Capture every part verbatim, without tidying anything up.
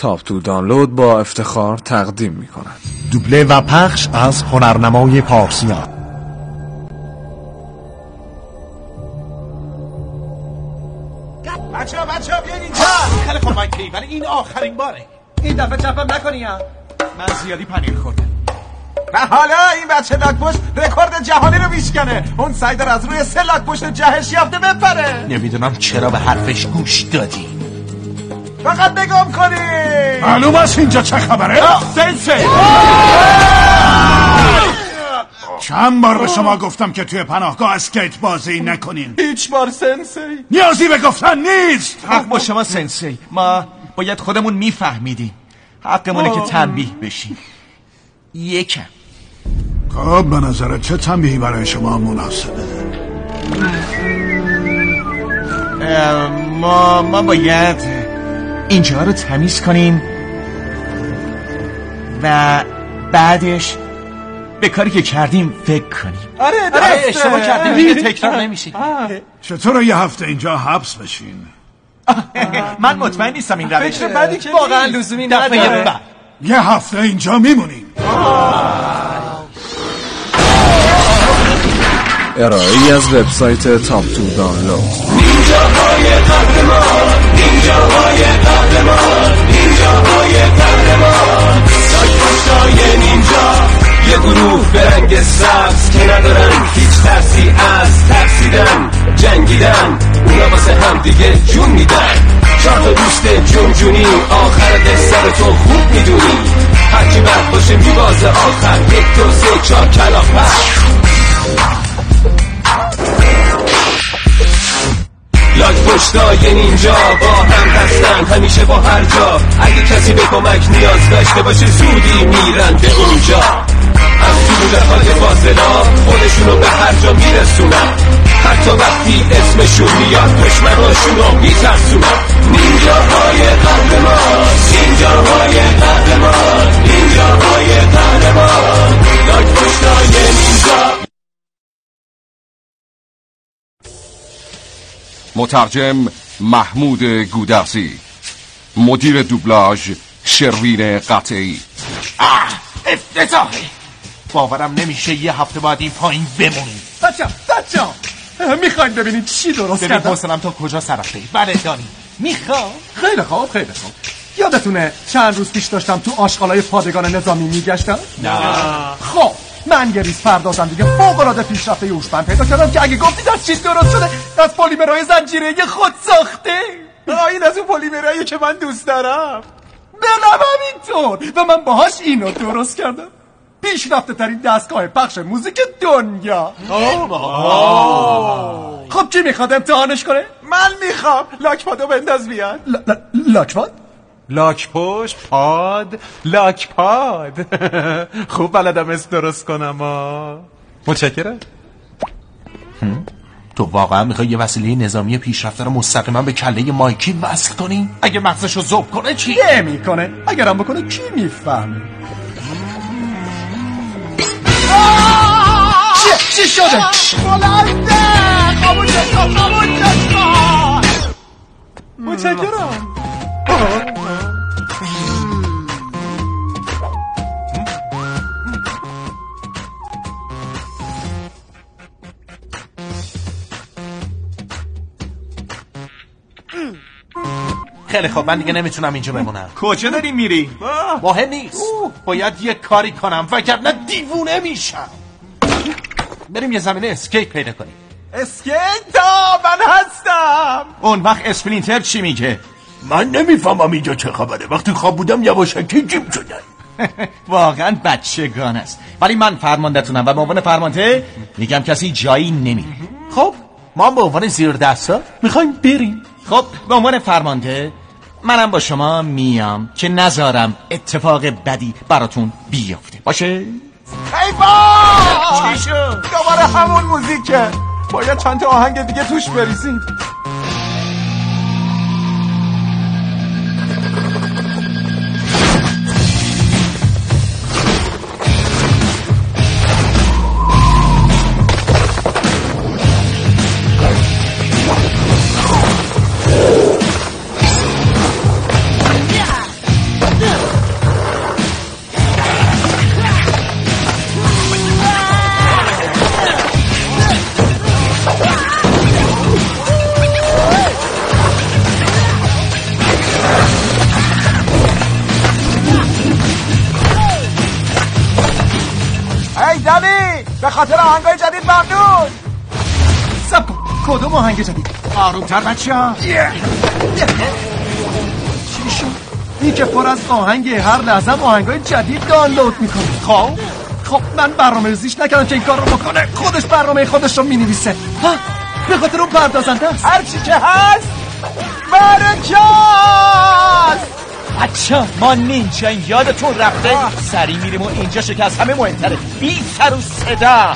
تاپ تو دانلود با افتخار تقدیم می کند. دوبله و پخش از هنرنمای پارسیان. بچه ها بچه ها بیاین اینجا. خیلی خوب مایکی، ولی این آخرین باره. این دفعه چپم نکنی ها. من زیادی پنیر خوردم. و حالا این بچه لاک‌پشت رکورد جهانی رو میشکنه. اون سعی داره از روی سه لاک‌پشت جهش یافته بپره. نمیدونم چرا به حرفش گوش دادی. فقط نگام کنی. معلوم است اینجا چه خبره؟ سنسی. چند بار به شما گفتم که توی پناهگاه اسکیت بازی نکنین. هیچ بار سنسی. نیازی به گفتن نیست. حق با شما سنسی. ما باید خودمون میفهمیدیم. حقمونه که تنبیه بشیم. یکم. خب به نظر چه تنبیهی برای شما مناسبه؟ ما ما باید اینجا رو تمیز کنیم و بعدش به کاری که کردیم فکر کنیم. آره آره اشتباه کردیم دیگه تکرار نمیشه. چطور یه هفته اینجا حبس بشین؟ من مطمئن نیستم این روش فکر بدی که واقعا لزومی نداره. یه هفته اینجا میمونیم. ارائه‌ای از وبسایت تاپ تو دانلود. نینجاهای قهرمان، نینجاهای قهرمان، نینجاهای قهرمان، لاک‌پشتای نینجا، یه گروه به رنگ سبز که ندارن هیچ ترسی از ترسیدن، جنگیدن، اونا واسه هم دیگه جون میدن. چهار تا دوست جون جونی، آخر قصه رو تو خوب میدونی. هرکی بد باشه میبازه آخر، یک دو سه چهار کلاف پس. لاک‌پشتای نینجا با هم هستن همیشه با هر جا. اگه کسی به کمک نیاز داشته باشه زودی میرن به اونجا. از طول حال فاصلا خودشونو به هر جا میرسونن، حتی وقتی اسمشون میاد دشمناشونو میترسونن. نینجاهای قهرمان، نینجاهای قهرمان، نینجاهای قهرمان، لاک‌پشتای نینجا. مترجم محمود گودرزی، مدیر دوبلاژ شروین قطعی. افتضاحی. باورم نمیشه یه هفته بعد این پایین بمونیم. بچه بچه میخواین ببینید چی درست ببین کردم؟ حوصله‌ام تا کجا سر رفته. بله دانی میخوام. خیلی خوب خیلی خوب. یادتونه چند روز پیش داشتم تو آشغالای پادگان نظامی میگشتم؟ نه. خب من یه ریز پردازم دیگه فوق‌العاده پیشرفته هوشمند پیدا کردم که اگه گفتید از چی درست شده، از پلیمرهای زنجیره‌ای خود ساخته. این از اون پلیمرهایی که من دوست دارم. دلم همینطور و من باهاش اینو درست کردم. پیشرفته ترین دستگاه پخش موزیک دنیا. خب کی میخواد امتحانش کنه؟ من میخوام. لاکپادو بنداز بیاد. لاکپاد؟ لاک پشت پاد لاک پاد. خوب بلدم اسم درست کنم. متشکرم. تو واقعا میخوای یه وسیله نظامی پیشرفته رو مستقیما به کله مایکی وصل کنی؟ اگه مغزشو ذوب کنه چی؟ نمیکنه. اگرم بکنه کی میفهمه؟ چی شده؟ بلنده خاموشش کن خاموشش کن. متشکرم. خیلی خب من دیگه نمیتونم اینجا بمونم. کجا داری میری؟ مهم نیست. باید یه کاری کنم وگرنه دیوونه میشم. بریم یه زمینه اسکیت پیدا کنیم. اسکیت ها من هستم. اون وقت اسپلینتر چی میگه؟ من نمیفهمم اینجا چه خبره. وقتی خواب بودم یواشکی جیم شدن. واقعا بچگان است. ولی من فرماندهتونم و به عنوان فرمانده میگم کسی جایی نمیره. خب ما به عنوان زیر دستا میخوایم بریم. خب به عنوان فرمانده منم با شما میام که نذارم اتفاق بدی براتون بیفته. باشه؟ ای با! چی شد؟ دوباره همون موزیکه. باید چند تا آهنگ دیگه توش بریزیم. خاطر آهنگای جدید ممنون. سب کن، کدوم آهنگ جدید؟ آرومتر بچه ها. چی شد؟ این که پر از آهنگ، هر لحظه آهنگای جدید دانلود میکنه. خب خب من برنامه ریزیش نکردم که این کار رو بکنه. خودش برنامه خودش رو مینویسه. ها به خاطر اون پردازنده است. هر چی که هست برکاست. بچه ما نینجا این یادتون رفته. سریع میریم و اینجا شکست همه مهمتره. بی سر و صدا.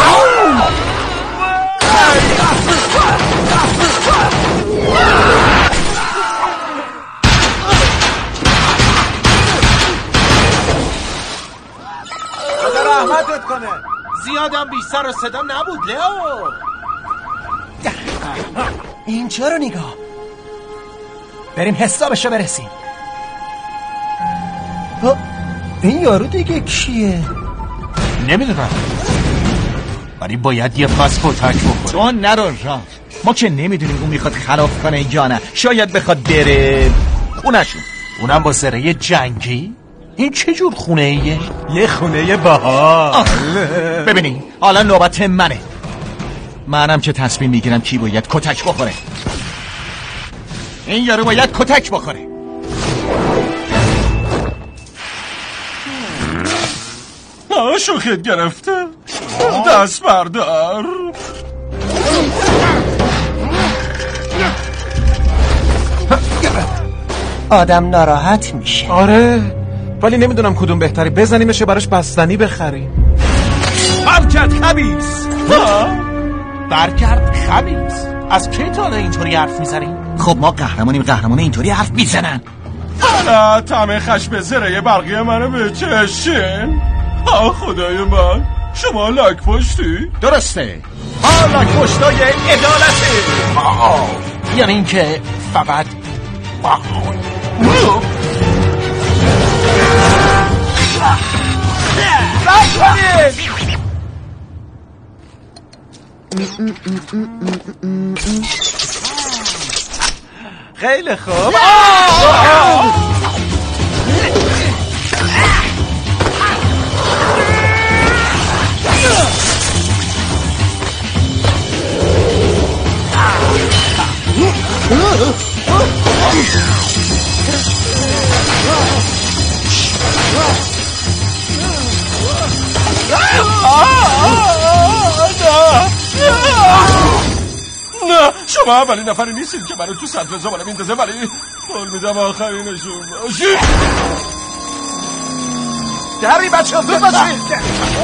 خدا رحمتت کنه. زیادم بی سر و صدا نبود لئو. اینجا رو نگاه. بریم حسابشو برسیم. این یارو دیگه کیه؟ نمیدونم، ولی باید یه پاس کتک بخوره. تو نرو راه، ما که نمیدونیم اون میخواد خلاف کنه یا نه. شاید بخواد بره خونشون، اونم با زره جنگی. این چه جور خونه ایه؟ یه خونه باحال. ببینی حالا نوبت منه. منم که تصمیم میگیرم کی باید کتک بخوره. این یارو باید کتک بخوره. آه شوخت گرفته. دست بردار. آدم ناراحت میشه. آره ولی نمیدونم کدوم بهتری. بزنیمش براش بستنی بخریم. برگرد خبیث. برگرد خبیث. از کی تا حالا اینطوری حرف میزنیم؟ خب ما قهرمانیم، قهرمان اینطوری حرف میزنن. حالا تمه خشم زره برقی منو به چشین. آه خدای من، شما لاک پشتی؟ درسته، ما لاک پشتای عدالته. یعنی این که فقط خیلی خوب. نه شما اولین نفری نیستید که منو تو صدر زباله میندازه، ولی قول میدم آخرینشون باشید. دری بچه ها زود باشید.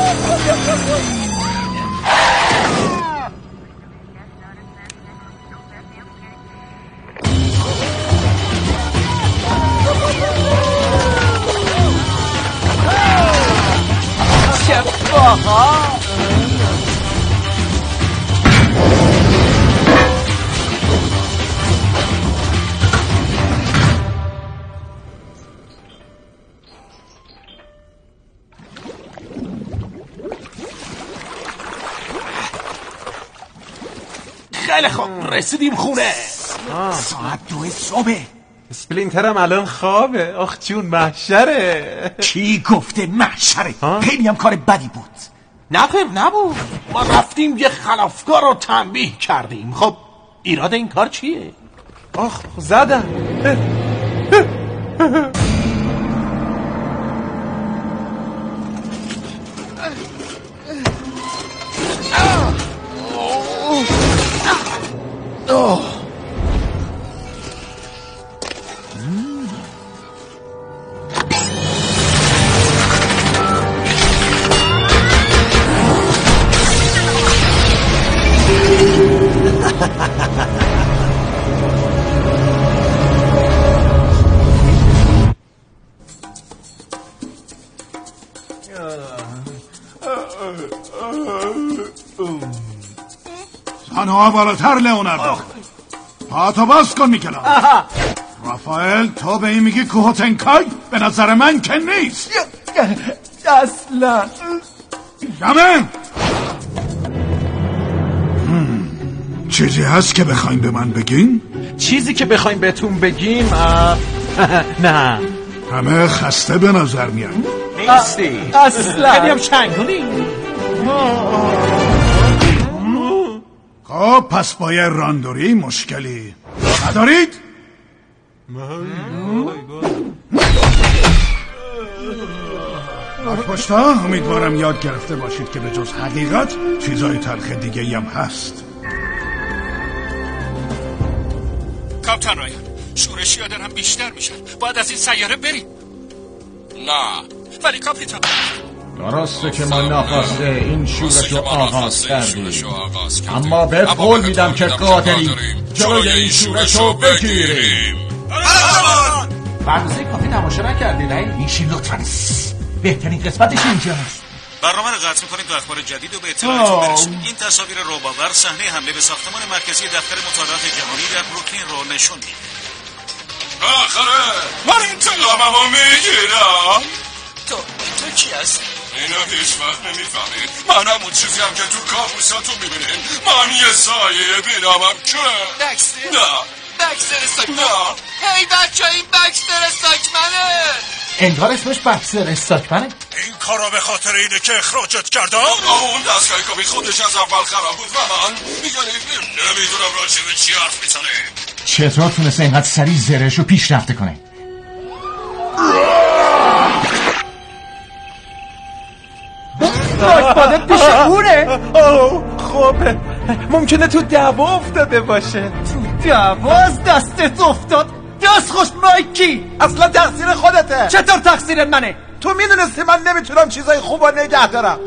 چه باها. خیلی خوب رسیدیم خونه. ساعت دو صبح. اسپلینترم الان خوابه. آخ جون محشره. چی گفته محشره؟ خیلی هم کار بدی بود. نه خیر نبود. ما رفتیم یه خلافکار رو تنبیه کردیم. خب ایراد این کار چیه؟ آخ زدم. تنها بالاتر لئوناردو. پاتو باز کن میکلم. رافائل تو به این میگی کوهوتنکای؟ به نظر من که نیست. اصلا یمه چیزی هست که بخواین به من بگین؟ چیزی که بخوایم بهتون بگیم نه. همه خسته به نظر میان. نیستی اصلا خیلی هم چنگونی. خب پس با یه راندوری مشکلی ندارید؟ پشتا امیدوارم یاد گرفته باشید که به جز حقیقت چیزای تلخ دیگه هم هست. کاپتان رایان، شورشی ها دارن بیشتر میشن. باید از این سیاره بریم. نه ولی کاپیتان، درسته که ما ناخواسته این شورش رو آغاز کردیم، اما به قول میدم که قادریم جلوی این شورش رو بگیریم. برنامه کافی تماشا نکردید این شیر لطفاً بهترین قسمتش اینجاست. برنامه رو قطع می‌کنیم تا اخبار جدید و به اطلاعتون برسونیم. این تصاویر رعب‌آور صحنه حمله به ساختمان مرکزی دفتر مطالعات جهانی در بروکلین رو نشون میده. آخره من انتقاممو میگیرم. تو تو کی هستی؟ اینو هیچ وقت نمیفهمید. من همون چیزی هم که تو کابوساتون میبینین. من یه سایه بینامم که بکستر؟ نه بکستر استاکمن؟ نه. هی بچه این بکستر استاکمنه. انگار اسمش بکستر استاکمنه. این کارا به خاطر اینه که اخراجت کردم؟ اون دستگاه کابی خودش از اول خراب بود و من میگنی نمیدونم راجع به چی حرف میزنه. چطور تونسته اینقدر سریع زرهشو پیشرفته کنه؟ لاکپادت پیش اونه؟ خب ممکنه تو دعوا افتاده باشه. تو دعوا از دستت افتاد؟ دست خوش مایکی، اصلا تقصیر خودته. چطور تقصیر منه؟ تو میدونستی من نمیتونم چیزای خوب رو نگه دارم.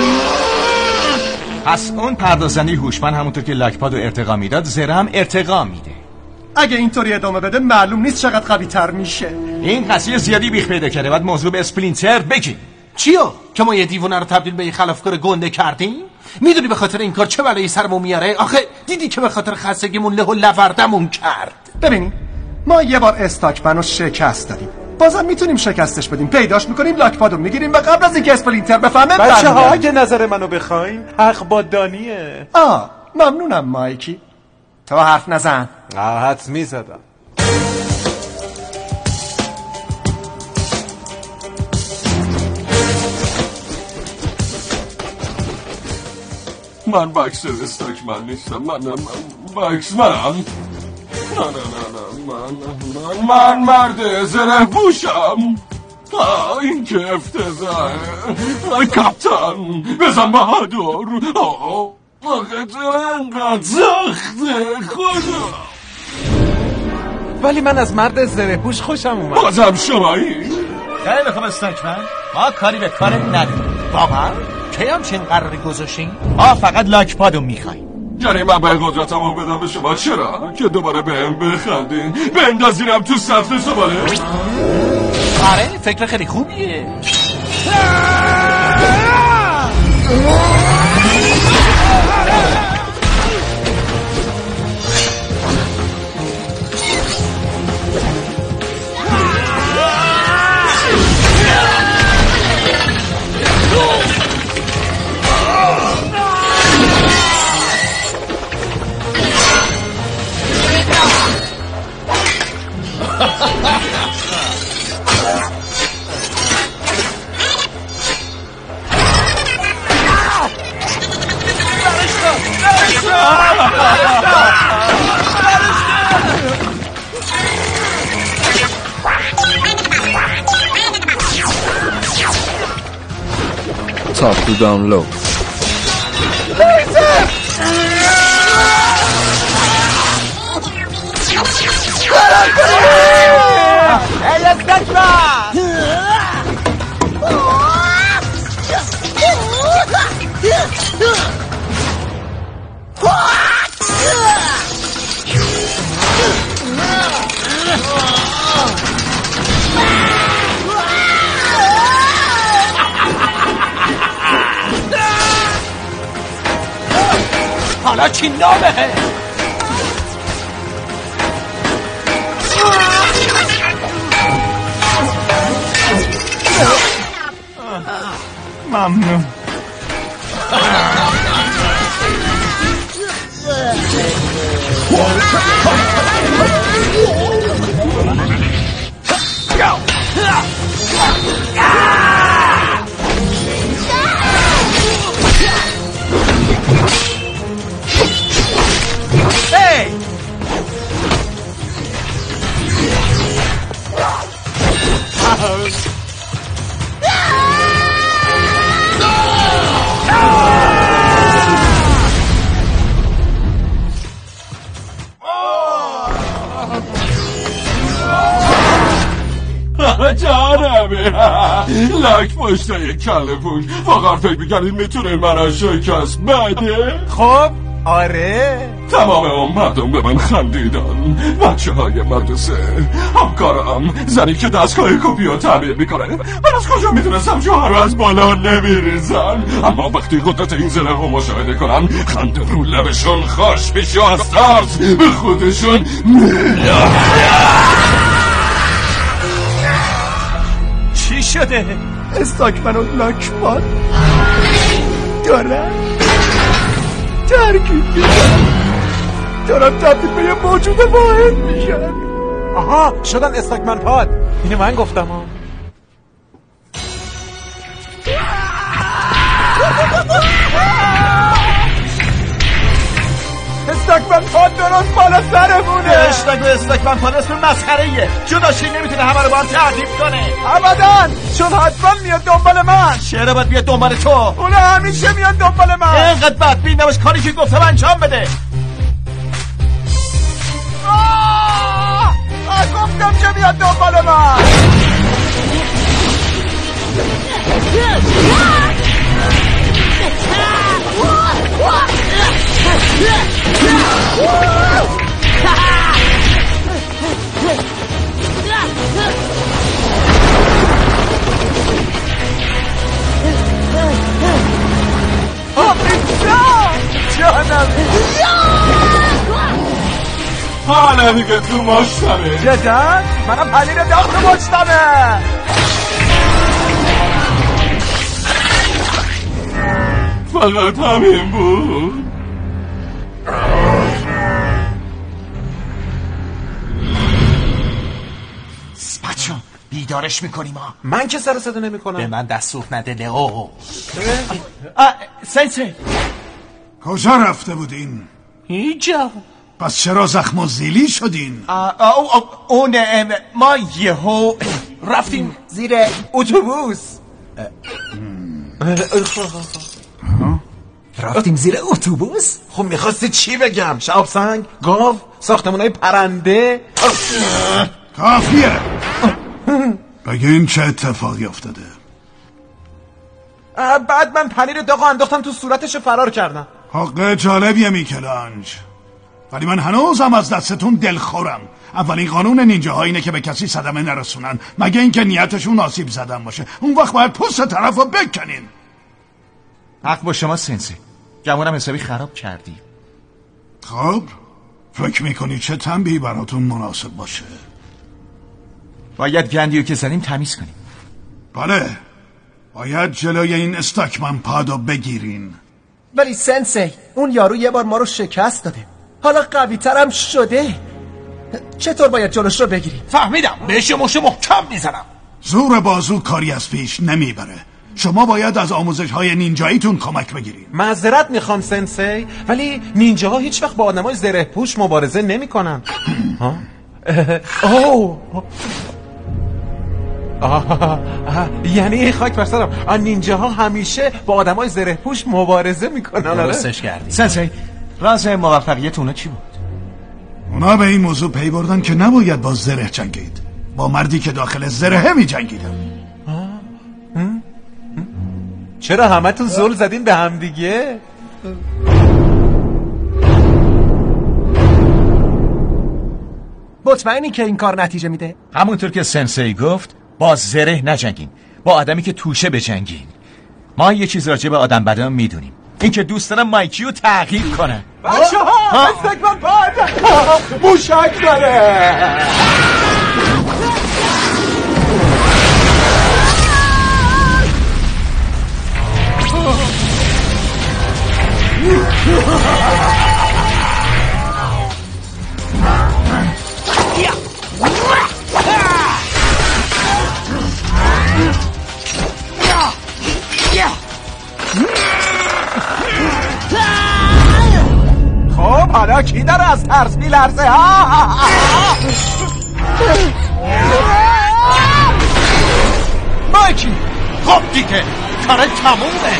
پس اون پردازنده هوشمند همونطور که لاکپاد رو ارتقا میداد زره هم ارتقا میده. اگه اینطوری ادامه بده معلوم نیست چقدر قوی تر میشه. این قضیه زیادی بیخ پیدا کرده. بعد موضوع به اسپلینتر بگی. چیو؟ که ما یه دیوونه رو تبدیل به یه خلافکار گنده کردیم؟ میدونی به خاطر این کار چه بلایی سرمون میاره؟ آخه دیدی که به خاطر خستگیمون له و لوردمون کرد. ببینیم ما یه بار استاکمن رو شکست دادیم، بازم میتونیم شکستش بدیم. پیداش میکنیم، لاکپادو میگیریم و قبل از اینکه اسپلینتر بفهمه بچه ها اگه نظر منو بخواین حق با دانیه. آه ممنونم مایکی، تو حرف نزن. آه حدس میزدم. من بکستر استاکمن نیستم. من من بکس منم. نه نه نه نه من من من مرد زره پوشم. این که افتضاحه. کاپتان بزن بهادر. آخه تو انقدر سخته خدا. ولی من از مرد زره پوش خوشم اومد. بازم شمایی؟ خیلی خوب استاکمن، ما کاری به کار نداریم. بابا کی هم چین قراری گذاشتین؟ آه فقط لاکپادو میخوای. یعنی من به قدرتمو بدم به شما؟ چرا؟ که دوباره بهم بخندین بندازینم تو سطح زباله؟ آره فکر خیلی خوبیه. Top to download. Hey, let's get back! حالا چی نامه؟ ممنون. همه لک پشته یک کله پوش واقعا فکر میکنید میتونه من شکست بده؟ خب آره تمام اون مردم به من خندیدن بچه های مدرسه همکارم زنی که دستگاه کپی رو تعمیر میکنه من از کجا میدونستم شوهر رو از بالا نمیریزن اما وقتی قدرت این زره رو مشاهده کنن خنده رو لبشون خوش میشه از ترس به خودشون چی شده؟ استاکمن و لاکمان دارن ترکیب میشن دارن تبدیل به یه موجود واحد میشن آها شدن استاکمن پاد اینو من گفتم ها استاکمن پاد درست بالا سرمونه اشتاک و استاکمن پاد اسم مسخره‌ایه جداشی نمیتونه همه رو با هم تعدیب کنه ابداً چون حتما میاد دنبال من چرا باید بیاد دنبال تو اونه همیشه میاد دنبال من اینقدر بدبین نباش کاری که گفتم انجام بده آه آه گفتم که میاد دنبال من حالا دیگه تو مشتمه جدن؟ منم پنیر داخل مشتمه فقط همین بود بچه بیدارش میکنیم ها من که سر صدا نمی کنم به من دست سوخ نده لئو سنسی کجا رفته بودین؟ اینجا پس چرا زخم و زیلی شدین؟ اون ما یهو رفتیم زیر اتوبوس رفتیم زیر اتوبوس؟ خب میخواستی چی بگم؟ شهاب سنگ؟ گاو؟ ساختمانهای پرنده؟ کافیه بگین چه اتفاقی افتاده بعد من پنیر داغو انداختم تو صورتش فرار کردم حق جالبیه میکلانج ولی من هنوزم از دستتون دلخورم اولین قانون نینجاها اینه که به کسی صدمه نرسونن مگه اینکه نیتشون آسیب زدن باشه اون وقت باید پوست طرف رو بکنین حق با شما سنسی گمونم حسابی خراب کردی خب فکر میکنی چه تنبیهی براتون مناسب باشه باید گندیو که زدیم تمیز کنیم بله باید جلوی این استاکمن پادو بگیرین ولی سنسی اون یارو یه بار ما رو شکست داده حالا قوی ترم شده چطور باید جلوش رو بگیریم؟ فهمیدم بهش مش محکم میزنم زور بازو کاری از پیش نمیبره شما باید از آموزش های نینجاییتون کمک بگیریم معذرت میخوام سنسی ولی نینجاها هیچ وقت با آدمای زره پوش مبارزه نمیکنن ها اوه یعنی خاک بر سرم نینجاها همیشه با آدمای زره پوش مبارزه میکنن درستش کردی سنسی راز موفقیت اونا چی بود؟ اونا به این موضوع پی بردن که نباید با زره جنگید با مردی که داخل زرهه می جنگیدن چرا همه تون زل زدین به هم دیگه؟ مطمئنی که این کار نتیجه میده؟ همونطور که سنسی گفت با زره نجنگین با آدمی که توشه بجنگین ما یه چیز راجع به آدم بدن میدونیم این که دوست دارم مایکیو تغییر کنه بچه ها استکمن پاد موشک داره خب حالا کی داره از ترس میلرزه مایکی خب دیگه کار تمومه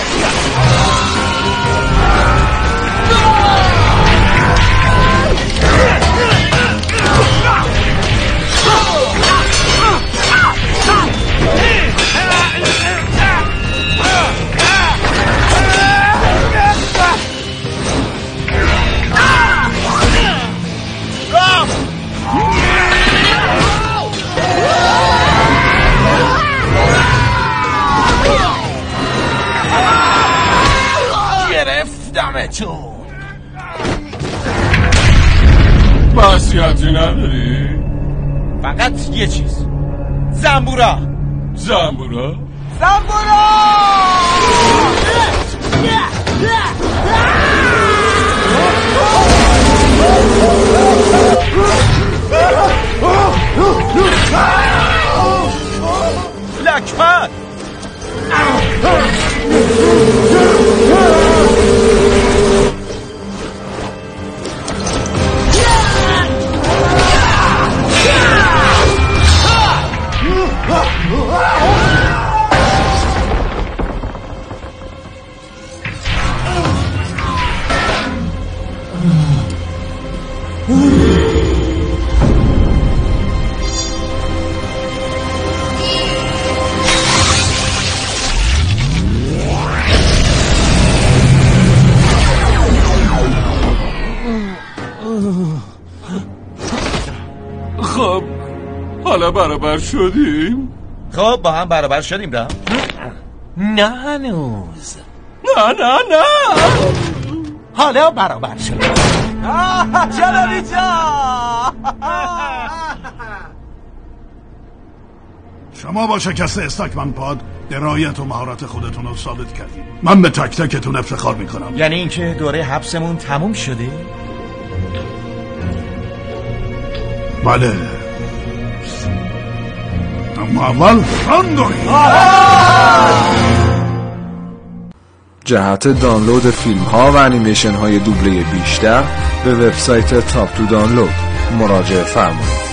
خودتون. وصیتی نداری؟ فقط یه چیز، زنبورا. زنبورا؟ زنبورا! لکمن! خب حالا برابر شدیم؟ خب با هم برابر شدیم را؟ نه هنوز. نه نه نه حالا برابر شدیم. جلالی جا شما با شکست استاکمن پاد درایت و مهارت خودتون رو ثابت کردید. من به تک تکتون افتخار میکنم. یعنی اینکه دوره حبسمون تموم شده؟ بله، اما اول ران داریم. جهت دانلود فیلم ها و انیمیشن های دوبله بیشتر به وبسایت تاپ تو دانلود مراجعه فرمایید.